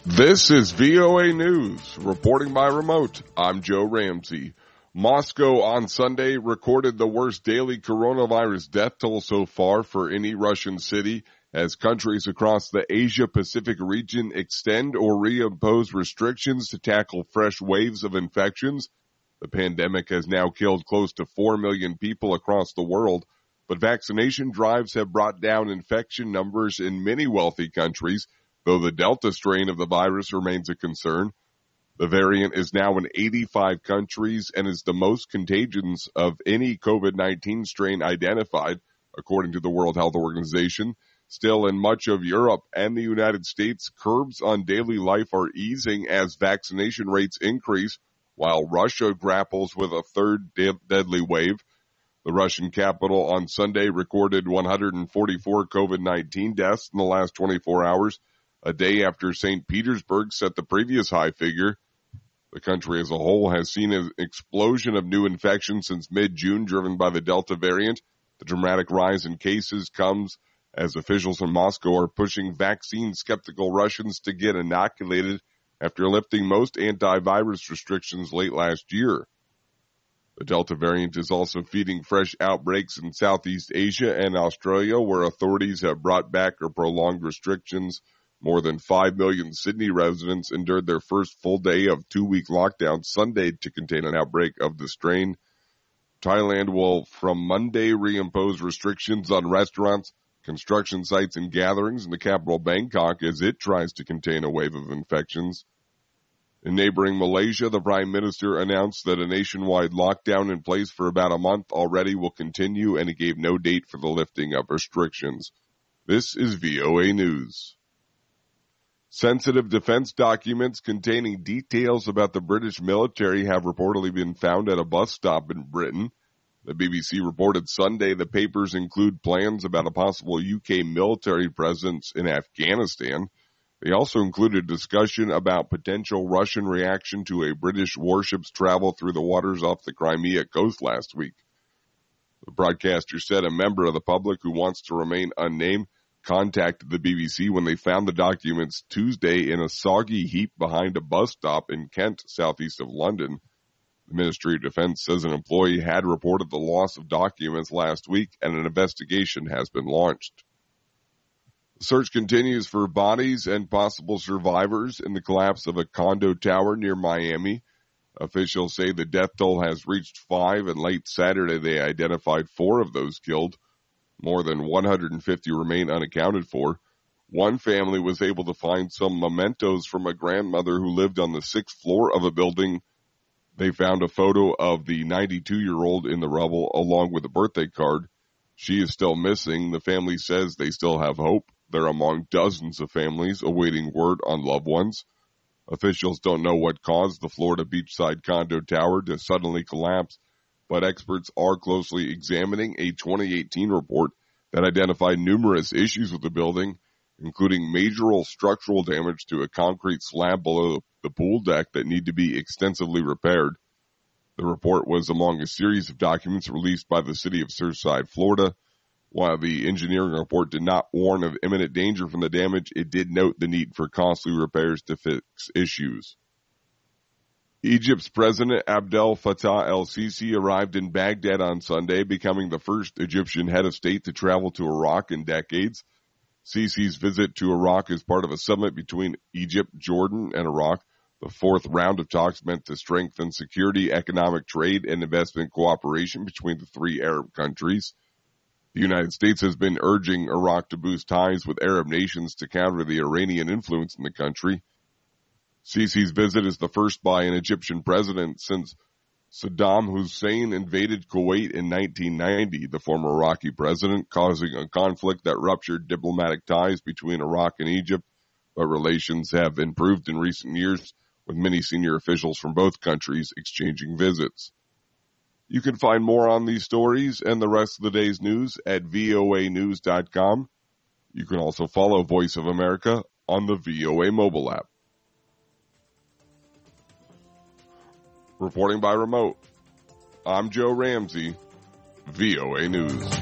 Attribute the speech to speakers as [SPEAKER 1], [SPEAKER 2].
[SPEAKER 1] This is VOA News, reporting by remote. I'm Joe Ramsey. Moscow on Sunday recorded the worst daily coronavirus death toll so far for any Russian city as countries across the Asia-Pacific region extend or reimpose restrictions to tackle fresh waves of infections. The pandemic has now killed close to 4 million people across the world, but vaccination drives have brought down infection numbers in many wealthy countries, though the Delta strain of the virus remains a concern. The variant is now in 85 countries and is the most contagious of any COVID-19 strain identified, according to the World Health Organization. Still, in much of Europe and the United States, curbs on daily life are easing as vaccination rates increase, while Russia grapples with a third deadly wave. The Russian capital on Sunday recorded 144 COVID-19 deaths in the last 24 hours, a day after St. Petersburg set the previous high figure. The country as a whole has seen an explosion of new infections since mid-June driven by the Delta variant. The dramatic rise in cases comes as officials in Moscow are pushing vaccine-skeptical Russians to get inoculated after lifting most antivirus restrictions late last year. The Delta variant is also feeding fresh outbreaks in Southeast Asia and Australia, where authorities have brought back or prolonged restrictions. More than 5 million Sydney residents endured their first full day of 2-week lockdown Sunday to contain an outbreak of the strain. Thailand will from Monday reimpose restrictions on restaurants, construction sites, and gatherings in the capital Bangkok as it tries to contain a wave of infections. In neighboring Malaysia, the Prime Minister announced that a nationwide lockdown in place for about a month already will continue, and he gave no date for the lifting of restrictions. This is VOA News. Sensitive defense documents containing details about the British military have reportedly been found at a bus stop in Britain. The BBC reported Sunday the papers include plans about a possible UK military presence in Afghanistan. They also included a discussion about potential Russian reaction to a British warship's travel through the waters off the Crimea coast last week. The broadcaster said a member of the public who wants to remain unnamed contacted the BBC when they found the documents Tuesday in a soggy heap behind a bus stop in Kent, southeast of London. The Ministry of Defense says an employee had reported the loss of documents last week and an investigation has been launched. The search continues for bodies and possible survivors in the collapse of a condo tower near Miami. Officials say the death toll has reached 5, and late Saturday they identified 4 of those killed. More than 150 remain unaccounted for. One family was able to find some mementos from a grandmother who lived on the 6th floor of a building. They found a photo of the 92-year-old in the rubble along with a birthday card. She is still missing. The family says they still have hope. They're among dozens of families awaiting word on loved ones. Officials don't know what caused the Florida beachside condo tower to suddenly collapse, but experts are closely examining a 2018 report that identified numerous issues with the building, including major structural damage to a concrete slab below the pool deck that need to be extensively repaired. The report was among a series of documents released by the city of Surfside, Florida. While the engineering report did not warn of imminent danger from the damage, it did note the need for costly repairs to fix issues. Egypt's President Abdel Fattah el-Sisi arrived in Baghdad on Sunday, becoming the first Egyptian head of state to travel to Iraq in decades. Sisi's visit to Iraq is part of a summit between Egypt, Jordan, and Iraq, the 4th round of talks meant to strengthen security, economic trade, and investment cooperation between the 3 Arab countries. The United States has been urging Iraq to boost ties with Arab nations to counter the Iranian influence in the country. Sisi's visit is the first by an Egyptian president since Saddam Hussein invaded Kuwait in 1990, the former Iraqi president, causing a conflict that ruptured diplomatic ties between Iraq and Egypt, but relations have improved in recent years, with many senior officials from both countries exchanging visits. You can find more on these stories and the rest of the day's news at voanews.com. You can also follow Voice of America on the VOA mobile app. Reporting by remote, I'm Joe Ramsey, VOA News.